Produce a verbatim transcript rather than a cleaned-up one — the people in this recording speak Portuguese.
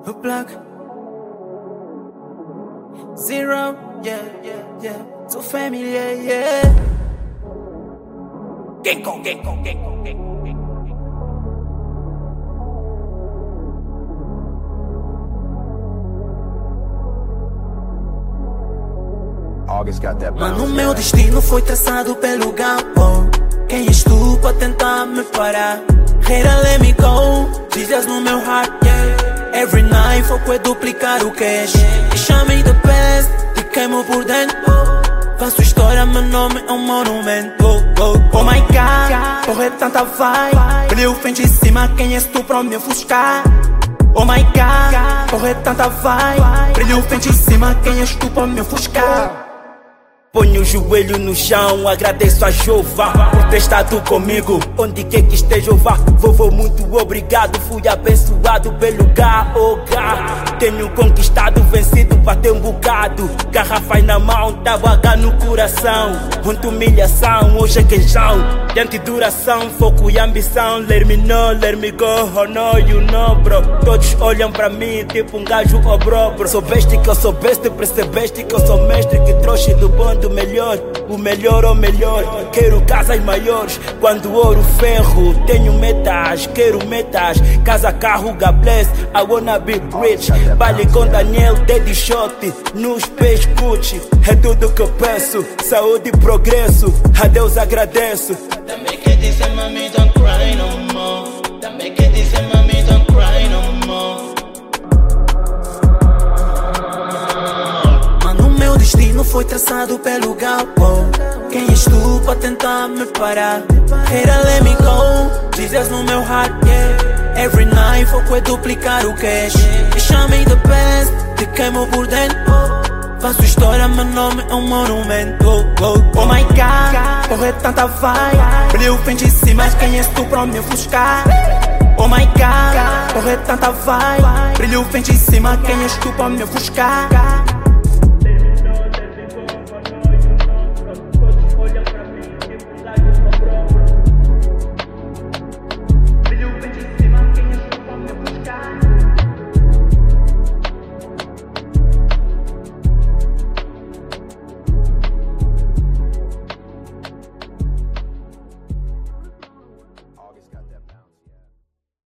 O Black Zero, yeah, yeah, yeah. Sou family, yeah, yeah. Gang con, gang con, gang con, gang con, gang con. August got that bounce. Mano, meu destino foi traçado pelo Galpão. Quem és tu pra tentar me parar? Hater, let me go. Jesus no meu heart, yeah. Every night foco é duplicar o cash. Me chamem de best, te queimo por dentro. Faço história, meu nome é um monumento. Oh, oh, oh my God, porra é tanta vibe. Brilho frente em cima, quem és tu pra me ofuscar? Oh my God, porra é tanta vibe. Brilho frente em cima, quem és tu pra me ofuscar? Ponho o joelho no chão, agradeço a Jeová por ter estado comigo, onde quer que esteja vá. Vovô, muito obrigado, fui abençoado pelo G O H. Tenho conquistado, vencido, bateu um bocado. Garrafas na mão, tava H no coração. Muita humilhação, hoje é queijão. Diante duração, foco e ambição. Let me know, let me go, oh no, you know bro. Todos olham pra mim, tipo um gajo oh bro, bro. Sou besta que eu sou besta, percebeste que eu sou mestre que trouxe do bom do melhor, o melhor ou melhor. Quero casas maiores, quando ouro ferro. Tenho metas, quero metas. Casa, carro, God bless, I wanna be rich. Baile com Daniel, Daddy Shot, nos pés Gucci. É tudo que eu peço, saúde e progresso. A Deus agradeço. Também quer dizer, mami, don't cry no more. Também quer dizer, mami, don't cry no more. Meu destino foi traçado pelo Galpão. Quem és tu pra tentar me parar? Hater, let me go. Jesus no meu heart, yeah. Every night foco é duplicar o cash. Me chamem de best, te queimo por dentro. Faço história, meu nome é um monumento. Oh, oh, oh my God, porra é tanta vibe. Brilho frente em cima, quem és tu pra me ofuscar? Oh my God, porra é tanta vibe. Brilho frente em cima, quem és tu pra me ofuscar?